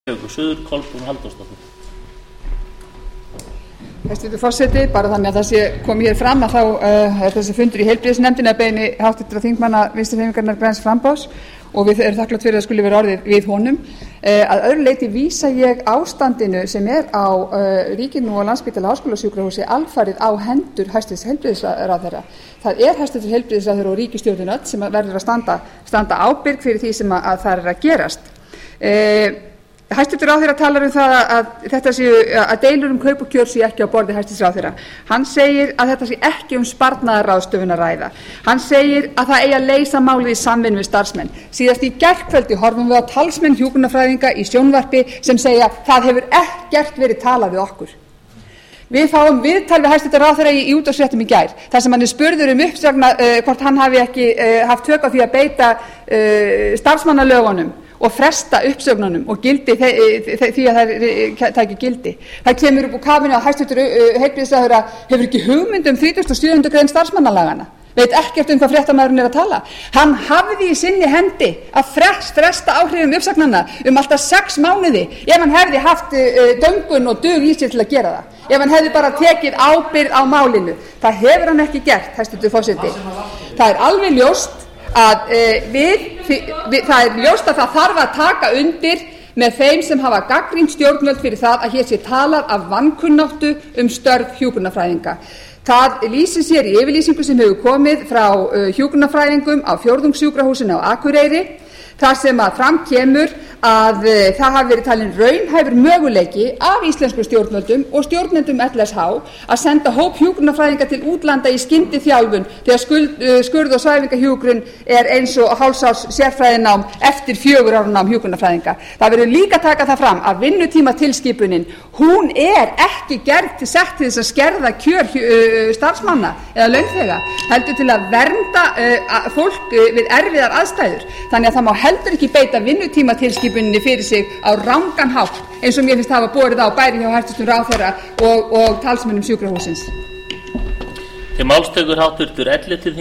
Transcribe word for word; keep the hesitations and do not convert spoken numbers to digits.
Suður Kolbrún Halldórsdóttir. Hæstvirtur forseti, bara þannig að það sé komið hér fram að þá uh, er þessi fundur í heilbrigðisnefndinni að beiðni háttvirtra þingmanna Vinstri-hreyfingarinnar Græns Framboðs og við erum þakklát fyrir að skuli vera orðið við honum. Uh, að öðru leyti vísa ég ástandinu sem er á uh, ríkinu og Landspítala Háskólasjúkrahúsi alfarið á hendur hæstvirts heilbrigðisráðherra. Það er hæstvirtur heilbrigðisráðherra og ríkisstjórnin öll sem verður að standa, standa ábyrg fyrir því sem að, að það er að gerast. Uh, Hæstvirtur ráðherra talar um það að, þetta séu, að deilur um kaup og kjör séu ekki á borði hæstvirts ráðherra. Hann segir að þetta sé ekki um sparnaðarráðstöfun að ræða. Hann segir að það eigi að leysa málið í samvinnu við starfsmenn. Síðast í gærkvöldi horfum við á talsmenn hjúkrunarfræðinga í sjónvarpi sem segja það hefur ekkert verið talað við okkur. Við fáum viðtal við hæstvirtur ráðherra í, í útvarpsfréttum í gær þar sem hann er spurður um uppsagna uh, hvort hann hafi ekki uh, haft tök á því að beita uh, starfsmannalögunum og fresta uppsögnunum og gildi því að það taki gildi. Það kemur upp úr kafinu að hæstvirtur heilbrigðisráðherra hefur ekki hugmynd um þrítugasta og sjöundu grein starfsmannalagana, veit ekkert um hvað fréttamaðurinn er að tala. Hann hafði í sinni hendi að fresta áhrifum uppsagnanna um alltaf sex mánuði ef hann hefði haft döngun og dug í sér til að gera það. Ef hann hefði bara tekið ábyrgð á málinu. Það hefur hann ekki gert, hæstvirtur forseti. Það er alveg ljóst að e, við, við, það er ljóst að það þarf að taka undir með þeim sem hafa gagnrýnt stjórnvöld fyrir það að hér sé talað af vankunnáttu um störf hjúkrunarfræðinga. Það lýsir sér í yfirlýsingu sem hefur komið frá uh, hjúkrunarfræðingum á Fjórðungssjúkrahúsinu á Akureyri þar sem að fram kemur að uh, það hafi verið talin raunhæfur möguleiki af íslensku stjórnvöldum og stjórnendum L S H að senda hóp hjúkrunarfræðinga til útlanda í skyndiþjálfun þegar skuld, uh, skurð- og svæfingahjúkrun er eins og hálfsárs sérfræðinám eftir fjögur ára nám hjúkrunarfræðinga. Það verður líka að taka það fram að vinnutímatilskipunin, hún er ekki gerð til sett til þess að skerða kjör uh, starfsmanna eða launþega, heldur til að vernda uh, fólk uh, við erfiðar aðstæður. Þannig að það má heldur ekki beita vinnutímatilskipuninni fyrir sig á rangan hátt eins og mér finnst hafa borið á bæri hjá hæstvirtum ráðherra og, og talsmönnum sjúkrahússins. Til máls tekur háttvirtur Elliði